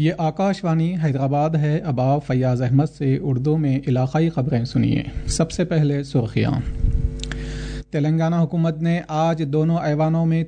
یہ آکاشوانی حیدرآباد ہے. اب آپ فیاض احمد سے اردو میں علاقائی خبریں سنیے. سب سے پہلے سرخیاں. تلنگانہ حکومت نے آج دونوں ایوانوں میں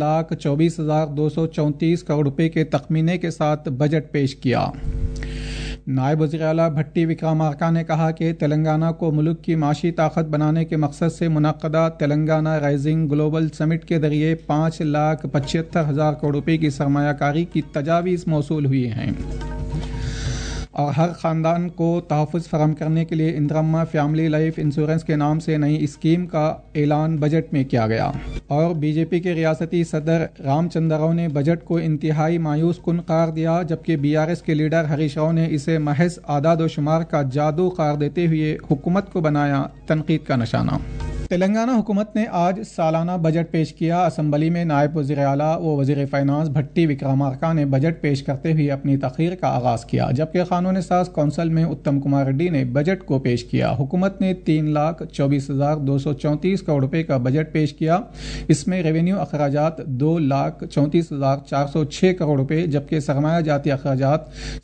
3,24,234 کروڑ روپے کے تخمینے کے ساتھ بجٹ پیش کیا. نائب وزیر اعلیٰ بھٹی وکرامارکا نے کہا کہ تلنگانہ کو ملک کی معاشی طاقت بنانے کے مقصد سے منعقدہ تلنگانہ رائزنگ گلوبل سمٹ کے ذریعے 5,75,000 کروڑ روپے کی سرمایہ کاری کی تجاویز موصول ہوئی ہیں اور ہر خاندان کو تحفظ فراہم کرنے کے لیے اندرما فیملی لائف انشورنس کے نام سے نئی اسکیم کا اعلان بجٹ میں کیا گیا. اور بی جے پی کے ریاستی صدر رام چندر راؤ نے بجٹ کو انتہائی مایوس کن قرار دیا، جبکہ بی آر ایس کے لیڈر ہریش راؤ نے اسے محض اعداد و شمار کا جادو قرار دیتے ہوئے حکومت کو بنایا تنقید کا نشانہ. تلنگانہ حکومت نے آج سالانہ بجٹ پیش کیا. اسمبلی میں نائب وزیر اعلیٰ و وزیر فائنانس بھٹی وکرامارکا نے بجٹ پیش کرتے ہوئے اپنی تقریر کا آغاز کیا، جبکہ قانون ساز کونسل میں اتم کمار ریڈی نے بجٹ کو پیش کیا. حکومت نے 3,24,234 کروڑ روپے کا بجٹ پیش کیا. اس میں ریونیو اخراجات 2,34,406 کروڑ روپے، جبکہ سرمایہ جاتی اخراجات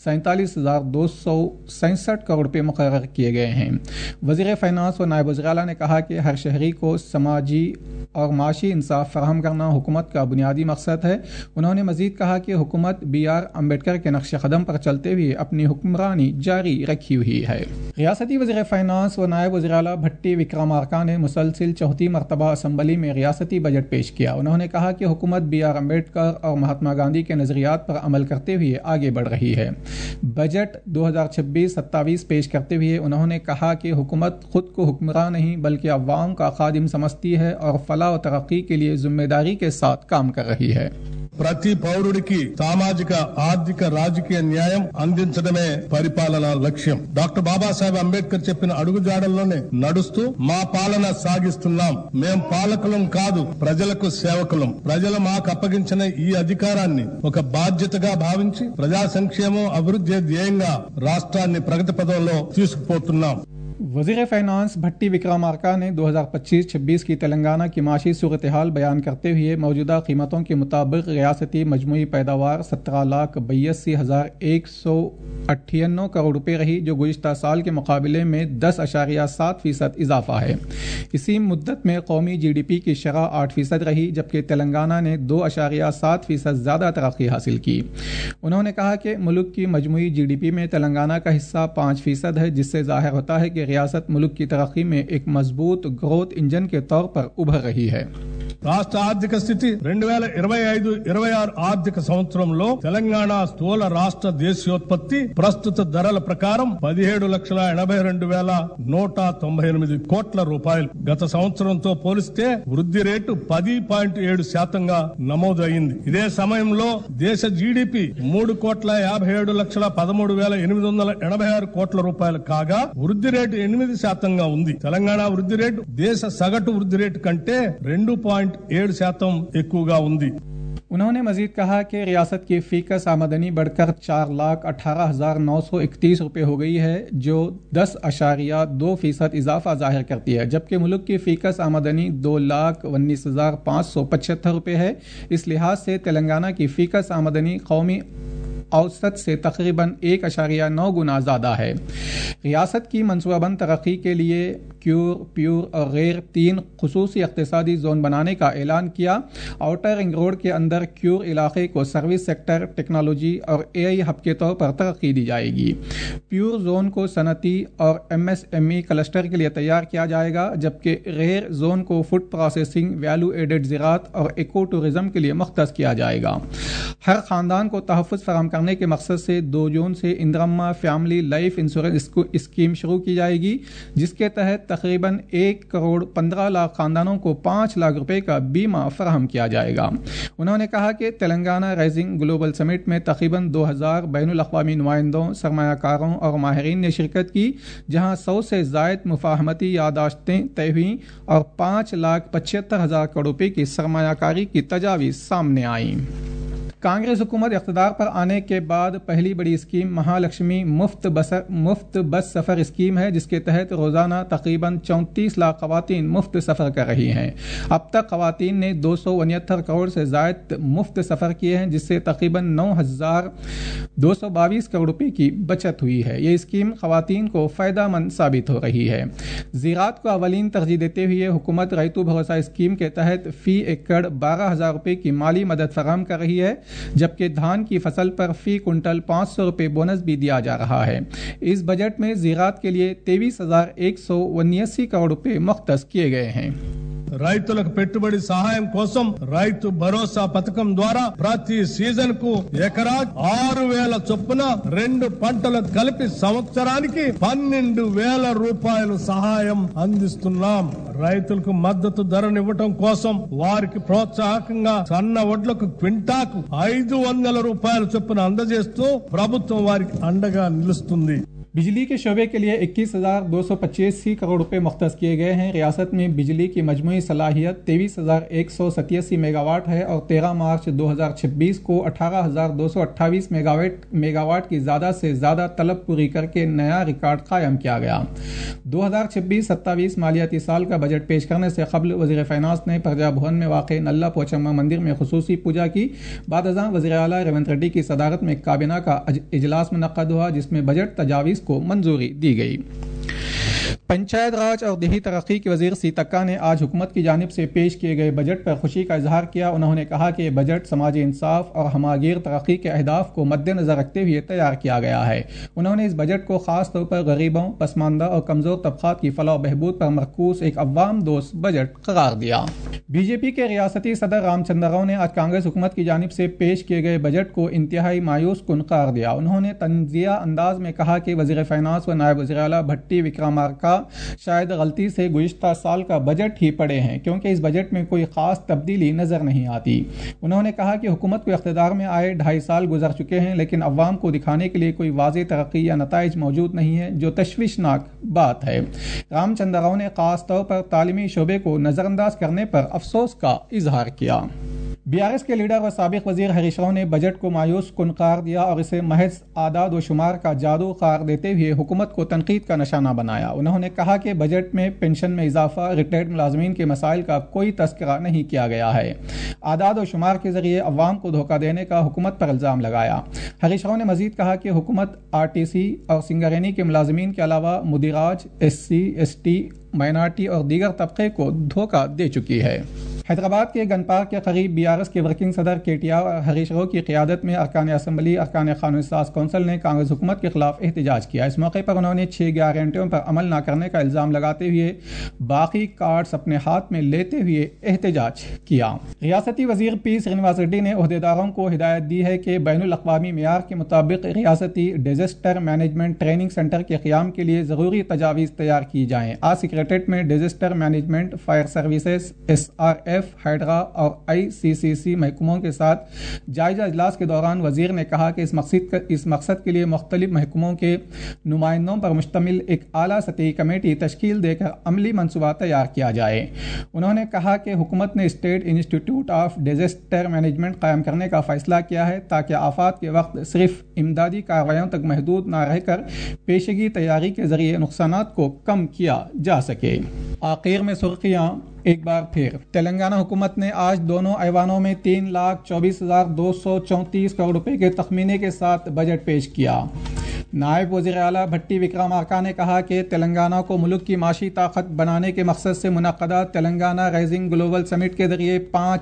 47,267 کروڑ روپے مقرر کیے گئے ہیں. وزیر فائنانس و نائب وزیر اعلیٰ نے کہا کہ ہر شہری کو سماجی اور معاشی انصاف فراہم کرنا حکومت کا بنیادی مقصد ہے. انہوں نے مزید کہا کہ حکومت بی آر امبیڈکر کے نقش قدم پر چلتے ہوئے اپنی حکمرانی جاری رکھی ہوئی ہے. ریاستی وزیر فائنانس و نائب وزیر اعلیٰ بھٹی وکرامارکا نے مسلسل چوتھی مرتبہ اسمبلی میں ریاستی بجٹ پیش کیا. انہوں نے کہا کہ حکومت بی آر امبیڈکر اور مہاتما گاندھی کے نظریات پر عمل کرتے ہوئے آگے بڑھ رہی ہے. بجٹ 2026-27 پیش کرتے ہوئے انہوں نے کہا کہ حکومت خود کو حکمراں نہیں بلکہ عوام کا خادم سمجھتی ہے اور فلاح و ترقی کے لیے ذمہ داری کے ساتھ کام کر رہی ہے. ప్రతి పౌరుడికి సామాజిక ఆర్థిక రాజకీయ న్యాయం అందించడమే పరిపాలన లక్ష్యం. డాక్టర్ బాబాసాహెబ్ అంబేద్కర్ చెప్పిన అడుగుజాడల్లోనే నడుస్తూ మా పాలన సాగిస్తున్నాం. మేం పాలకులం కాదు, ప్రజలకు సేవకులం. ప్రజలు మాకు అప్పగించిన ఈ అధికారాన్ని ఒక బాధ్యతగా భావించి ప్రజా సంక్షేమం అభివృద్ధి ధ్యేయంగా రాష్ట్రాన్ని ప్రగతి పథంలో తీసుకుపోతున్నాం. وزیر فائنانس بھٹی وکرامارکا نے 2025-26 کی تلنگانہ کی معاشی صورتحال بیان کرتے ہوئے موجودہ قیمتوں کے مطابق ریاستی مجموعی پیداوار 17,82,198 کروڑ روپے رہی، جو گزشتہ سال کے مقابلے میں 10.7% اضافہ ہے. اسی مدت میں قومی جی ڈی پی کی شرح 8% رہی، جبکہ تلنگانہ نے 2.7% زیادہ ترقی حاصل کی. انہوں نے کہا کہ ملک کی مجموعی جی ڈی پی میں تلنگانہ کا حصہ 5% ہے، جس سے ظاہر ہوتا ہے کہ ریاست ملک کی ترقی میں ایک مضبوط گروتھ انجن کے طور پر ابھر رہی ہے. రాష్ట్ర ఆర్థిక స్థితి 2025-26 ఆర్థిక సంవత్సరంలో తెలంగాణ స్థూల రాష్ట్ర దేశీయోత్పత్తి ప్రస్తుత ధరల ప్రకారం 17,82,198 కోట్ల రూపాయలు. గత సంవత్సరంతో పోలిస్తే వృద్ధి రేటు 10.7% నమోదు అయింది. ఇదే సమయంలో దేశ జీడిపి 3,57,13,886 కోట్ల రూపాయలు కాగా వృద్ధి రేటు 8% ఉంది. తెలంగాణ వృద్ధి రేటు దేశ సగటు వృద్ధి రేటు కంటే 2.7% ఎక్కువగా ఉంది. انہوں نے مزید کہا کہ ریاست کی فیکس آمدنی بڑھ کر 4,18,931 روپے ہو گئی ہے، جو 10.2% اضافہ ظاہر کرتی ہے، جبکہ ملک کی فیکس آمدنی 2,19,575 روپے ہے. اس لحاظ سے تلنگانہ کی فیکس آمدنی قومی اوسط سے تقریباً 1.9 گنا زیادہ ہے. ریاست کی منصوبہ بند ترقی کے لیے کیور، پیور اور غیر 3 خصوصی اقتصادی زون بنانے کا اعلان کیا. آؤٹر رنگ روڈ کے اندر کیور علاقے کو سروس سیکٹر، ٹیکنالوجی اور اے آئی ہب کے طور پر ترقی دی جائے گی. پیور زون کو صنعتی اور M S M E cluster کے لیے تیار کیا جائے گا، جبکہ غیر زون کو فوڈ پروسیسنگ، ویلو ایڈڈ زراعت اور ایکو ٹورزم کے لیے مختص کیا جائے گا. ہر خاندان کو تحفظ فراہم کرنے کے مقصد سے 2 جون سے Indiramma family life insurance scheme شروع کی جائے گی، جس کے تحت تقریباً 1,15,00,000 خاندانوں کو 5 لاکھ روپے کا بیمہ فراہم کیا جائے گا. انہوں نے کہا کہ تلنگانہ رائزنگ گلوبل سمٹ میں تقریباً 2,000 بین الاقوامی نمائندوں، سرمایہ کاروں اور ماہرین نے شرکت کی، جہاں 100 سے زائد مفاہمتی یادداشتیں طے ہوئیں اور 5,75,000 کروڑ روپے کی سرمایہ کاری کی تجاویز سامنے آئیں. कांग्रेस हुकूमत इख्तिदार पर आने के बाद पहली बड़ी स्कीम महालक्ष्मी मुफ्त बस सफ़र स्कीम है, जिसके तहत रोज़ाना तकरीबन 34 लाख ख़वातीन मुफ्त सफ़र कर रही हैं। अब तक ख़वातीन ने 269 करोड़ से ज़ायद मुफ्त सफ़र किए हैं, जिससे तकरीबन 9,222 करोड़ रुपए की बचत हुई है। ये स्कीम ख़वातीन को फ़ायदेमंद साबित हो रही है। ज़राअत को अवलीन तरजीह देते हुए हुकूमत रैतु भरोसा स्कीम के तहत फ़ी एकड़ 12,000 रुपये की माली मदद फराहम कर रही है, जबकि धान की फसल पर फ़ी कुंटल 500 रुपये बोनस भी दिया जा रहा है। इस बजट में ज़राअत के लिए 23,179 करोड़ रुपये मुख्तस किए गए हैं। రైతులకు పెట్టుబడి సహాయం కోసం రైతు భరోసా పథకం ద్వారా ప్రతి సీజన్ కు ఎకరా 6,000 చొప్పున 2 పంటలకు కలిపి సంవత్సరానికి 12,000 రూపాయలు సహాయం అందిస్తున్నాం. రైతులకు మద్దతు ధరనివ్వటం కోసం వారికి ప్రోత్సాహకంగా సన్న వడ్లకు క్వింటాకు 500 రూపాయల చొప్పున అందజేస్తూ ప్రభుత్వం వారికి అండగా నిలుస్తుంది. बिजली के शोबे के लिए 21,285 करोड़ रुपए मुख्तस किए गए हैं। रियासत में बिजली की मजमूई सलाहियत 23,187 मेगावाट है और 13 मार्च 2026 को 18,228 मेगावाट की ज़्यादा से ज़्यादा तलब पूरी करके नया रिकॉर्ड कायम किया गया। 2026-27 मालियाती साल का बजट पेश करने से कबल वज़ीर फ़ाइनांस ने प्रजा भवन में वाक़ नल्ला पोचम्मा मंदिर में खुसूसी पूजा की। बाद अज़ां वज़ीर आला रेवंत रेड्डी की सदारत में काबीना का इजलास मुनक़्क़द हुआ, जिसमें बजट तजावीज़ को मंजूरी दी गई। पंचायत राज और देही तरक्की के वजीर सीतक्का ने आज हुकूमत की जानिब से पेश किए गए बजट पर खुशी का इजहार किया। उन्होंने कहा कि बजट समाजी इंसाफ और हमागीर तरक्की के अहदाफ को मद्देनजर रखते हुए तैयार किया गया है। उन्होंने इस बजट को खास तौर पर गरीबों, पसमानदा और कमजोर तबकात की फलाह बहबूद पर मरकूज एक अवाम दोस्त बजट करार दिया। बीजेपी के रियासती सदर रामचंद्र राव ने आज कांग्रेस हुकूमत की जानिब से पेश किए गए बजट को इंतहाई मायूस कुन करार दिया। उन्होंने तंजिया अंदाज में कहा कि वज़ीर फ़ाइनांस व नायब वज़ीर आला भट्टी विक्रमार्का शायद गलती से गुज़िश्ता साल का बजट ही पढ़े हैं, क्योंकि इस बजट में कोई ख़ास तब्दीली नज़र नहीं आती। उन्होंने कहा कि हुकूमत को इख्तिदार में आए 2.5 साल गुजर चुके हैं, लेकिन अवाम को दिखाने के लिए कोई वाज़ेह तरक्की या नताइज मौजूद नहीं है, जो तशवीशनाक बात है। रामचंद्र राव ने ख़ास तौर पर तालीमी शोबे को नज़रअंदाज करने पर अफसोस का इजहार किया। बीआरएस के लीडर व साबिक वजीर हरीश राव ने बजट को मायूस कुन करार दिया और इसे महज आदाद व शुमार का जादू करार देते हुए हुकूमत को तनकीद का निशाना बनाया। उन्होंने कहा कि बजट में पेंशन में इजाफा, रिटायर्ड मुलाजमीन के मसाइल का कोई तस्करा नहीं किया गया है। आदाद व शुमार के जरिए अवाम को धोखा देने का हुकूमत पर इल्ज़ाम लगाया। हरीश राव ने मजीद कहा कि हुकूमत आरटीसी और सिंगरेनी के मुलाजमीन के अलावा मुदिराज, SC, ST, माइनॉरिटी और दीगर तबके को धोखा दे चुकी है। हैदराबाद के गन पार्क के करीब बीआरएस के वर्किंग सदर KTR और हरीश राव की क़ियादत में अरकान असम्बली, अरकान कानूनी साज़ कौंसिल ने कांग्रेस हुकूमत के खिलाफ एहतजाज किया। इस मौके पर उन्होंने 6 गारंटियों पर अमल न करने का इल्ज़ाम लगाते हुए बाकी कार्ड्स अपने हाथ में लेते हुए एहतजाज किया। रियासती वजीर P श्रीनिवास रेड्डी ने ओहदेदारों को हिदायत दी है कि बैनुल अक़वामी मेयार के मुताबिक रियासती डिजास्टर मैनेजमेंट ट्रेनिंग सेंटर के क़याम के लिए ज़रूरी तजावीज़ तैयार की जाएँ। आज सेक्रेटरीट में disaster management, fire services, SRF, HYDRAA और ICCC महकमों के साथ जायजा इजलास के दौरान वजीर ने कहा कि इस मकसद के लिए मुख्तलिफ महकमों के नुमाइंदों पर मुश्तमिल एक आला सतही कमेटी तश्कील देकर अमली मनसूबा तैयार किया जाए। उन्होंने कहा कि हुकूमत ने state institute of disaster management कायम करने का फैसला किया है, ताकि आफात के वक्त सिर्फ इमदादी कार्रवाइयों तक महदूद न रहकर पेशगी तैयारी के जरिए नुकसानात को कम किया जा सके। आखिर में सुर्खियां एक बार फिर। तेलंगाना हुकूमत ने आज दोनों ऐवानों में 3,24,234 करोड़ रुपए के तखमीने के साथ बजट पेश किया। नायब वज़ीर आला भट्टी विक्रमार्का ने कहा कि तेलंगाना को मुल्क की माशी ताकत बनाने के मकसद से मुनक़्क़दा तेलंगाना राइजिंग ग्लोबल समिट के जरिए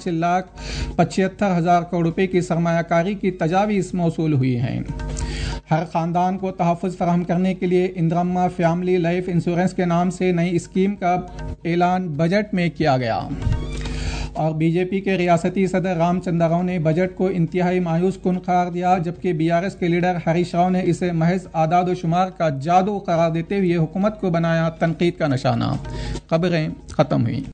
5,75,000 करोड़ रुपए की सरमायाकारी की तजावीज़ मौसूल हुई हैं। हर ख़ानदान को तहफ़्फ़ुज़ फराहम करने के लिए इंदिरम्मा फैमिली लाइफ इंश्योरेंस के नाम से नई स्कीम का ऐलान बजट में किया गया। और बीजेपी के रियासती सदर रामचंद्र राव ने बजट को इंतहाई मायूस कुन करार दिया, जबकि बीआरएस के लीडर हरीश राव ने इसे महज आदाद व शुमार का जादू करार देते हुए हुकूमत को बनाया तनकीद का निशाना। खबरें ख़त्म हुई।